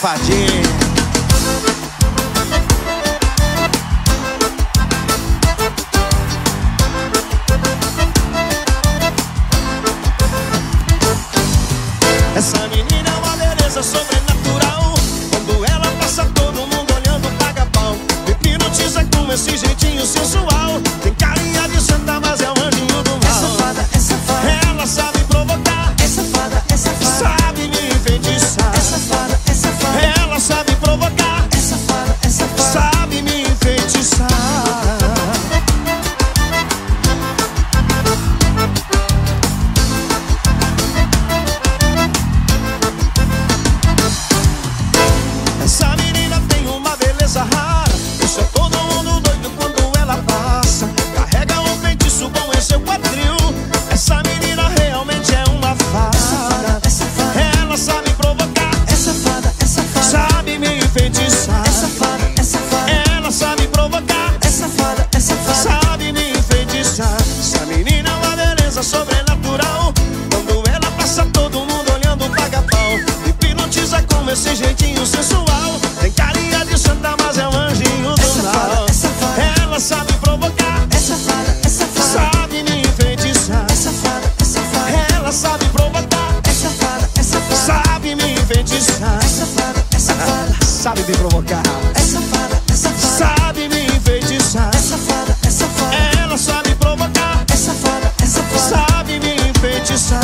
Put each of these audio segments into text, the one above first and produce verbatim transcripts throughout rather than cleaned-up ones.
safadinha. Essa menina é uma beleza sobrenatural. Quando ela passa todo mundo olhando paga pau. Me hipnotiza com esse jeitinho sensual. Tem carinha de santa, mas é um anjinho do mal. É safada, é safada. Ela sabe provocar. É safada, é safada. Sabe me enfeitiçar. É safada, é safada. Ela sabe provocar. É safada, é safada. Sabe me enfeitiçar. Essa menina tem uma beleza rara. Deixa todo mundo doido quando ela passa. Carrega um feitiço bom em seu quadril. Essa menina realmente é uma fada. É safada, Ela sabe provocar. é safada, é safada. Sabe me enfeitiçar. É safada, é safada. Ela sabe provocar. É safada, é safada. Sabe me enfeitiçar. Essa menina é uma beleza sobrenatural. Quando ela passa todo mundo olhando paga pau. Hipnotiza com esse jeitinho sensual. Tem carinha de santa, mas é um anjinho É do safada, mal. é safada. Ela sabe provocar. É safada, é safada. Sabe me enfeitiçar. É safada, é safada. Ela sabe provocar. É safada, é safada. Sabe me enfeitiçar. É safada, é safada. Sabe me provocar. É safada, é safada. Sabe me enfeitiçar. É safada, é safada. Ela sabe provocar. É safada, é safada. Sabe me enfeitiçar.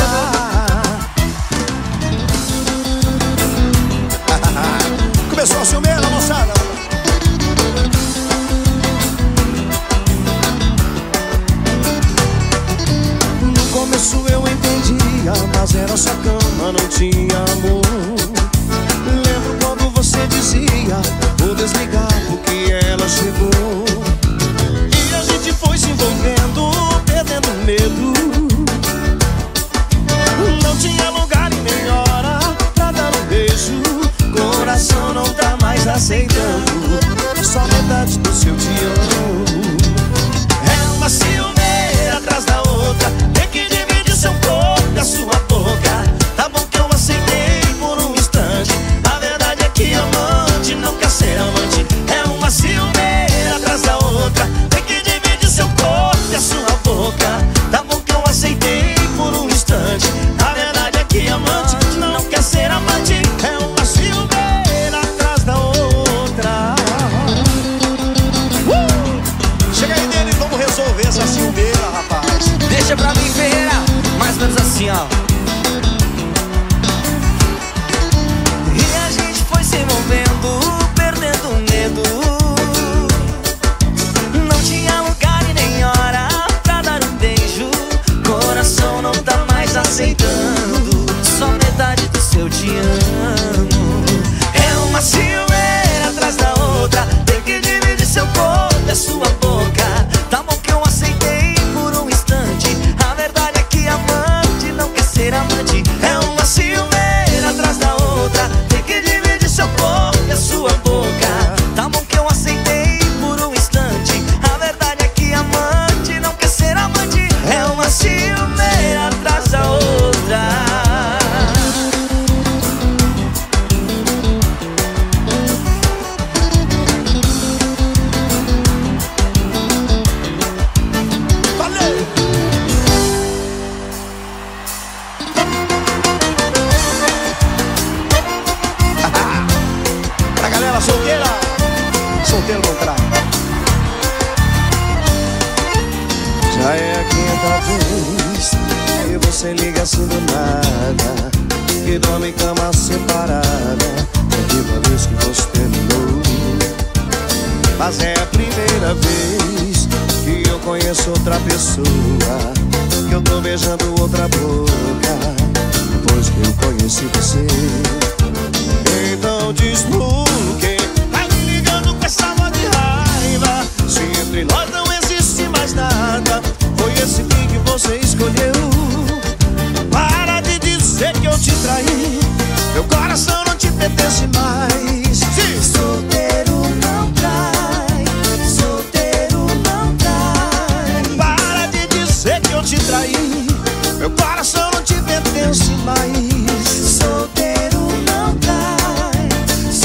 Começou a ciumeira, moçada. No começo eu entendia, mas era só cama, não tinha amor. Lembro quando você dizia: vou desligar porque ela chegou. E a gente foi se envolvendo, perdendo medo. Não tinha lugar e nem hora pra dar um beijo. Coração não tá mais aceitando só metade do seu te amo. É uma ciumeira atrás da outra. Tem que dividir seu corpo e a sua boca. Tá bom que eu aceitei por um instante. A verdade é que amante não quer ser amante. É uma ciumeira atrás da outra. Tem que dividir seu corpo e a sua boca. Tá bom que eu aceitei por um instante. A verdade é que amante não quer ser amante. É uma ciumeira atrás da outra. uh! Chega aí dele, vamos resolver essa ciumeira, rapaz. Deixa pra mim, Ferreira. Mais ou menos assim, ó. E a gente foi se envolvendo, perdendo medo. Não tinha lugar e nem hora pra dar um beijo. Coração não tá mais aceitando só metade do seu te amo. É uma ciumeira atrás da outra. Tem que dividir seu corpo e a sua boca. Tá bom que eu aceitei por um instante. A verdade é que amante não quer ser amante. É uma ciumeira atrás da outra. Tem que dividir seu corpo e a sua boca. Tá bom que eu aceitei por um instante. A verdade é que amante não quer ser amante. É uma ciumeira atrás da outra. Valeu! Pra galera solteira, solteiro não trai. Já é a quinta vez que você liga assim do nada, que dorme em cama separada. É a quinta vez que você terminou. Mas é a primeira vez que eu conheço outra pessoa, que eu tô beijando outra boca depois que eu conheci você. Então diz por quê tá me ligando com essa voz de raiva, se entre nós não existe mais nada. Foi esse fim que você escolheu. Para de dizer que eu te traí. Meu coração não te pertence mais. Sim. Solteiro não trai, solteiro não trai. Para de dizer que eu te traí. Meu coração não te pertence mais. Solteiro não trai,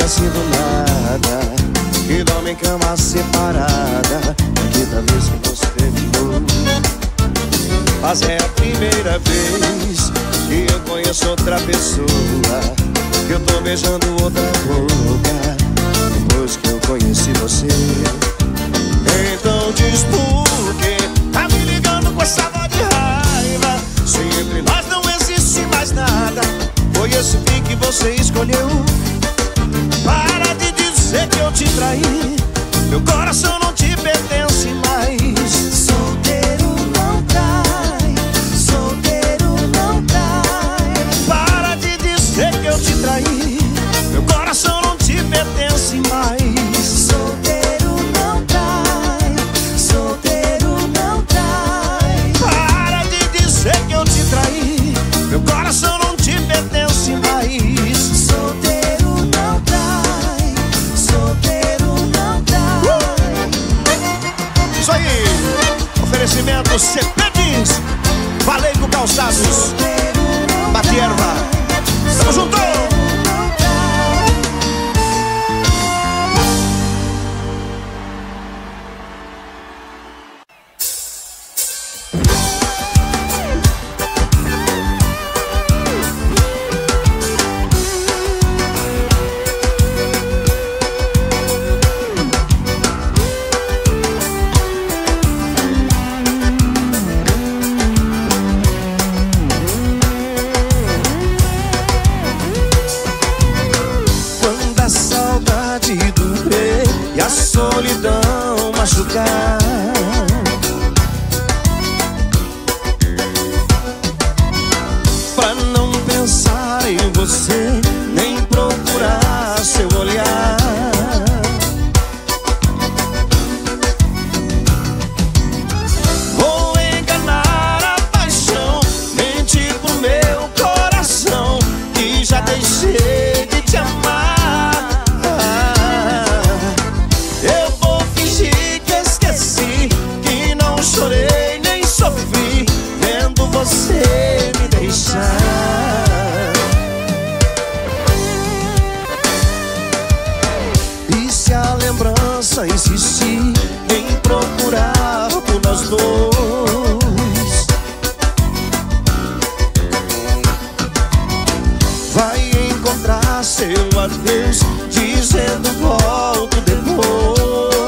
sido nada, que dorme em cama separada, que talvez que você terminou. Mas é a primeira vez que eu conheço outra pessoa, que eu tô beijando outra boca, depois que eu conheci você. Então diz por quê tá me ligando com essa voz de raiva, se entre nós não existe mais nada. Foi esse fim que você escolheu. Para de dizer que eu te traí, meu coração não te pertence mais. Solteiro não trai, solteiro não trai. Para de dizer que eu te traí, meu coração não te pertence mais. Solteiro não trai, solteiro não trai. Para de dizer que eu te traí, meu coração não te pertence mais. Solteiro não trai, solteiro não trai. Isso aí, oferecimento C P Jeans, falei com Calçados, Bate Erva, tamo junto! E a solidão machucar, pra não pensar em você, nem procurar seu olhar. Vou enganar a paixão, mentir pro meu coração, que já deixei de te amar. Chorei, nem sofri, vendo você me deixar. E se a lembrança insistir em procurar por nós dois, vai encontrar seu adeus, dizendo volto depois.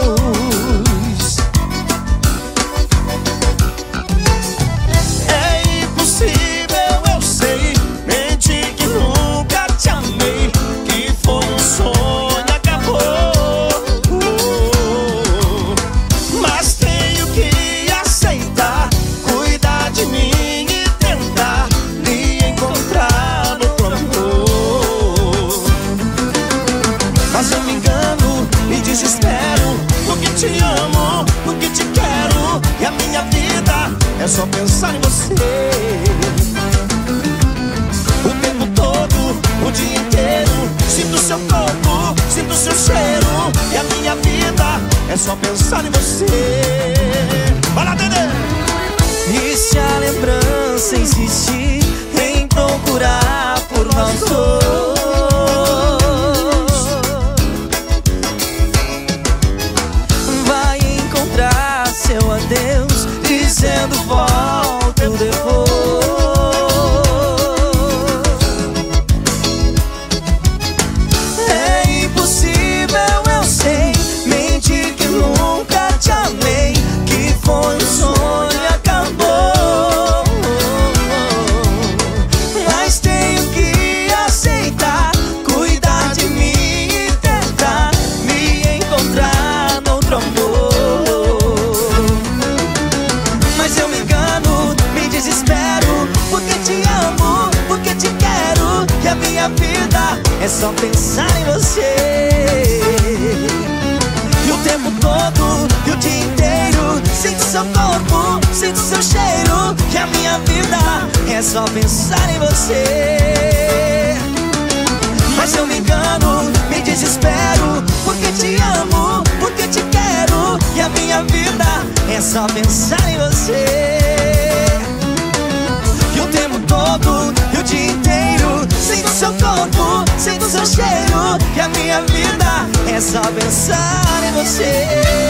Te amo, porque te quero, e a minha vida é só pensar em você. O tempo todo, o dia inteiro, sinto seu corpo, sinto seu cheiro, e a minha vida é só pensar em você. Vai lá, Dedê! E se a lembrança insistir em procurar por nós dois, seu adeus, dizendo volto depois. É impossível, eu sei, mentir que nunca te amei, que foi um sonho e acabou. Mas tenho que aceitar, cuidar de mim e tentar me encontrar noutro amor. Desespero, porque te amo, porque te quero, que a minha vida é só pensar em você. E o tempo todo, e o dia inteiro, sinto seu corpo, sinto seu cheiro, que a minha vida é só pensar em você. Mas eu me engano, me desespero, porque te amo, porque te quero, que a minha vida é só pensar em você. E o tempo todo, e o dia inteiro, sinto seu corpo, sinto seu cheiro, que a minha vida é só pensar em você.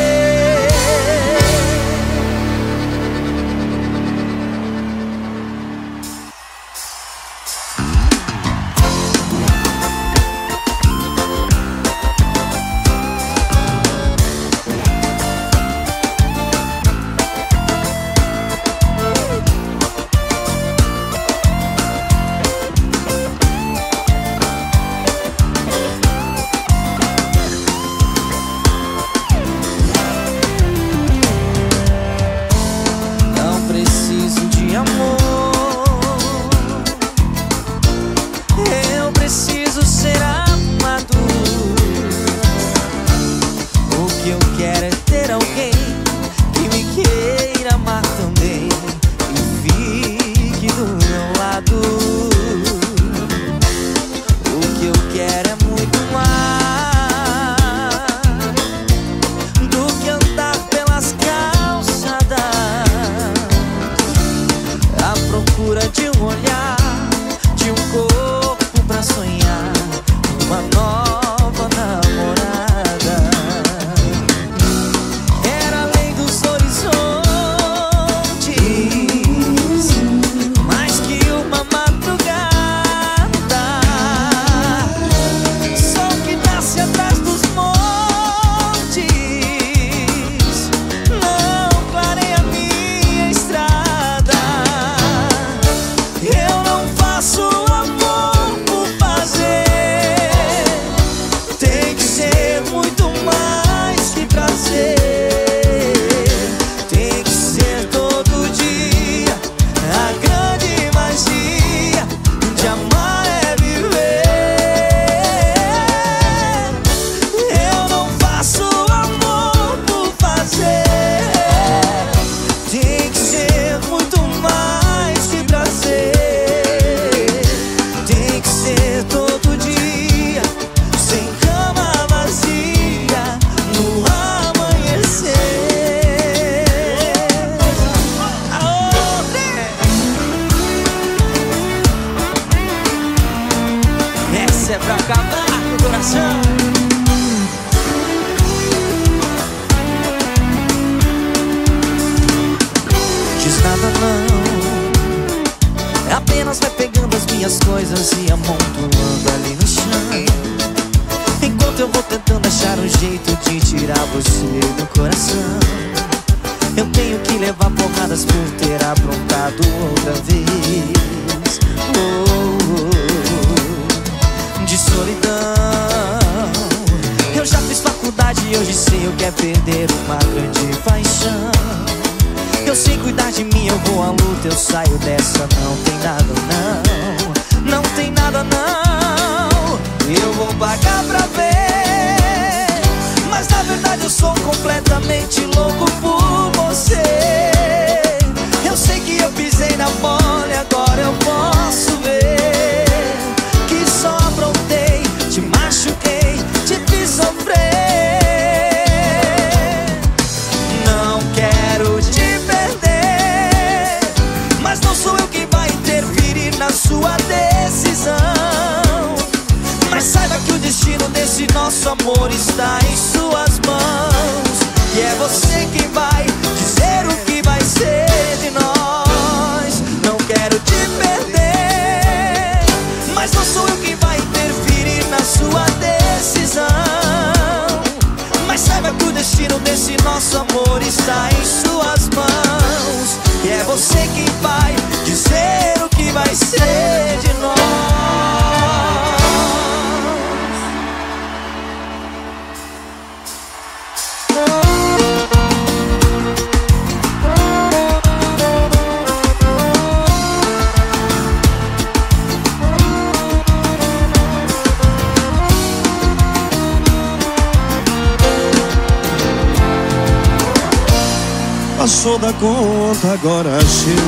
Passou da conta, agora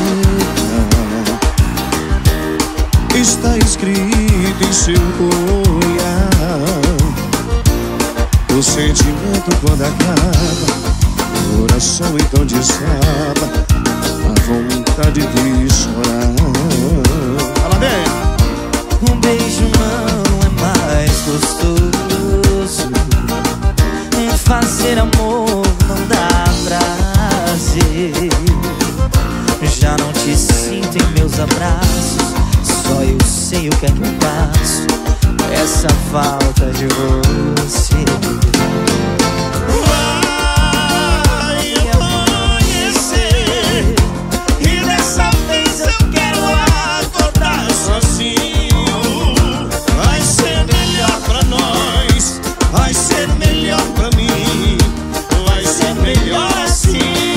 chega. Está escrito em seu olhar. O sentimento quando acaba, o coração então desaba, a vontade de chorar. Fala bem. Um beijo não é mais gostoso falta de você. Vai amanhecer e dessa vez eu quero acordar sozinho. Vai ser melhor pra nós, vai ser melhor pra mim, vai ser melhor assim.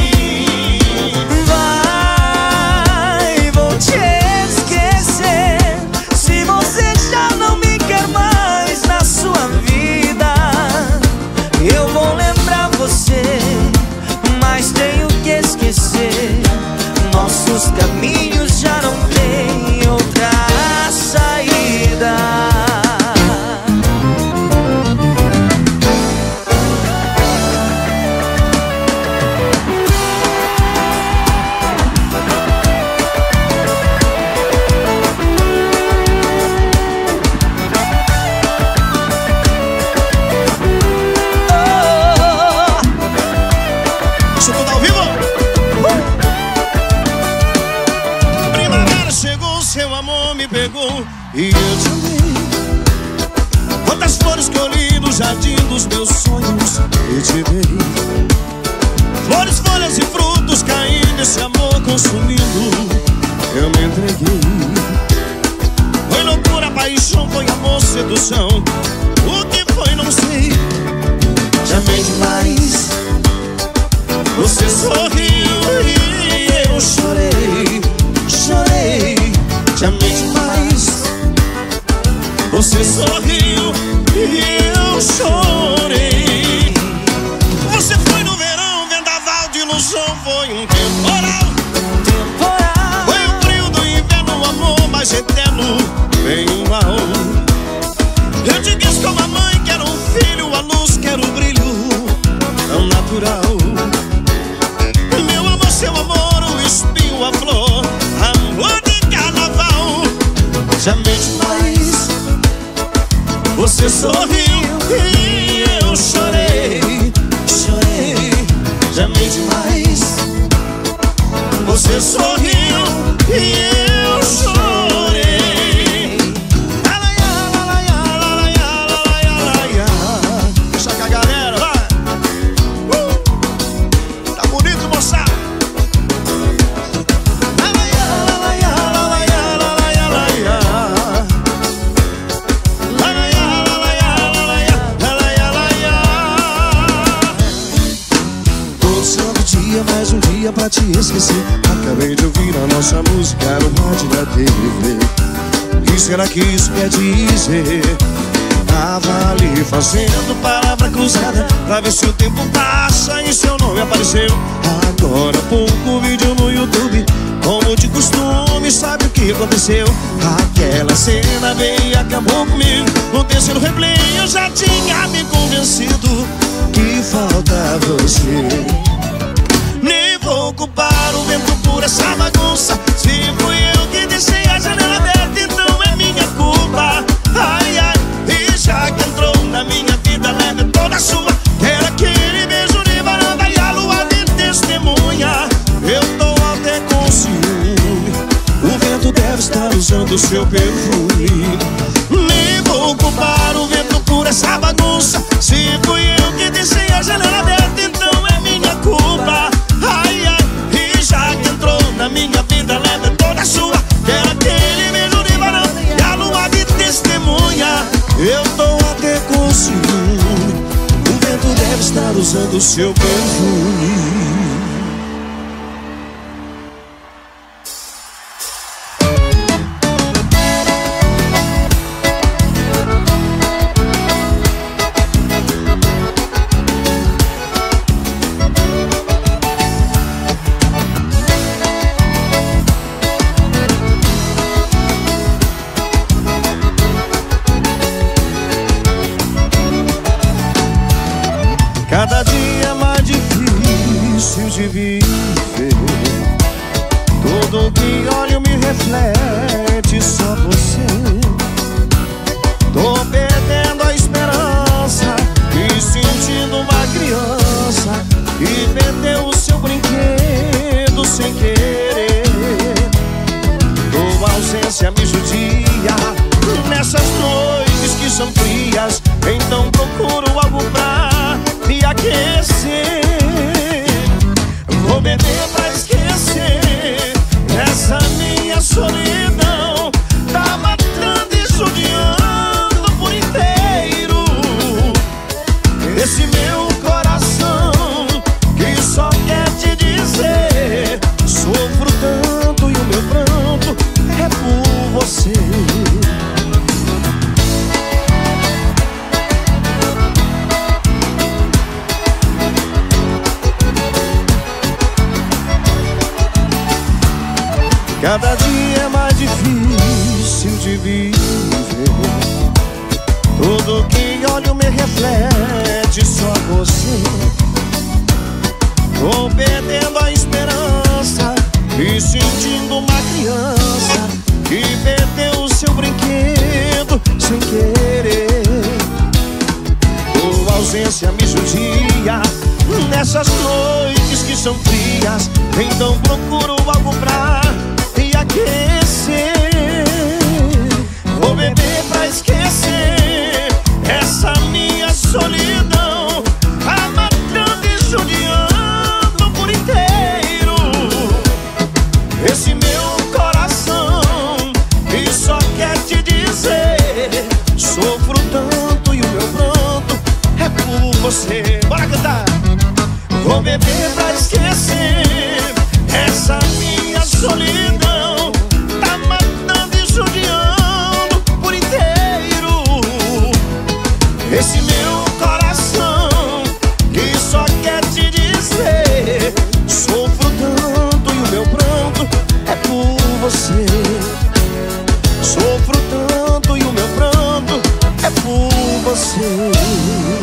Vai, vou te esquecer se você já não me quer mais na sua vida. Eu vou lembrar você, mas tenho que esquecer. Nossos caminhos já não têm outra saída. Isso tudo ao vivo? Uh! Primavera chegou, seu amor me pegou e eu te amei. Quantas flores colhi no jardim dos meus sonhos e te dei. Flores, folhas e frutos caindo, esse amor consumindo, eu me entreguei. Foi loucura, paixão, foi amor, sedução. O que foi, não sei. Te amei demais. Você sorriu e eu chorei, chorei. Te amei demais. Você sorriu e eu chorei. Você foi no verão, vendaval de ilusão. Foi um temporal, Temporal. foi o frio do inverno, o amor mais eterno. Bem mal. Eu te quis como a mãe quer um filho, a luz quer o brilho tão natural. Seu amor, o espinho, a flor, amor de carnaval. Te amei demais. Você sorriu e eu chorei, chorei. Te amei demais. Você sorriu e eu chorei. Alaiá, alaiá, alaiá, alaiá, alaiá. Deixa com a galera, vai. Uh! Tá bonito, moçada. Mais um dia pra te esquecer. Acabei de ouvir a nossa música no rádio da T V. O que será que isso quer dizer? Tava ali fazendo palavra cruzada pra ver se o tempo passa e seu nome apareceu. Agora há pouco vídeo no YouTube, como de costume, sabe o que aconteceu? Aquela cena veio e acabou comigo. No terceiro replay eu já tinha me convencido que falta você. Nem vou culpar o vento por essa bagunça. Se fui eu que deixei a janela aberta, então é minha culpa. Ai, ai, e já que entrou na minha vida, leve toda a sua. Quero aquele beijo de varanda e a lua de testemunha. Eu tô até com ciúme. O vento deve estar usando o seu perfume. Nem vou culpar o vento por essa bagunça. Se fui eu que deixei a janela aberta, então é minha culpa. Ai, ai, e já que entrou na minha vida, leva toda a sua. Quero aquele beijo de varanda e a lua de testemunha. Eu tô até com ciúme. O vento deve estar usando o seu perfume. Cada dia mais difícil de viver. Tudo que olho me reflete só você. Tô perdendo a esperança, me sentindo uma criança que perdeu o seu brinquedo sem querer. Tua ausência me judia nessas noites que são frias. Cada dia é mais difícil de viver. Tudo que olho me reflete só você. Tô perdendo a esperança e sentindo uma criança que perdeu o seu brinquedo sem querer. Tua ausência me judia nessas noites que são frias. Então procuro algo pra me aquecer. Vou beber pra esquecer essa minha solidão, amatando e judiando por inteiro esse meu coração, e só quer te dizer: sofro tanto e o meu pranto é por você. Bora cantar! Vou beber pra esquecer essa minha solidão, tá matando e judiando por inteiro esse meu coração, que só quer te dizer: sofro tanto e o meu pranto é por você. Sofro tanto e o meu pranto é por você.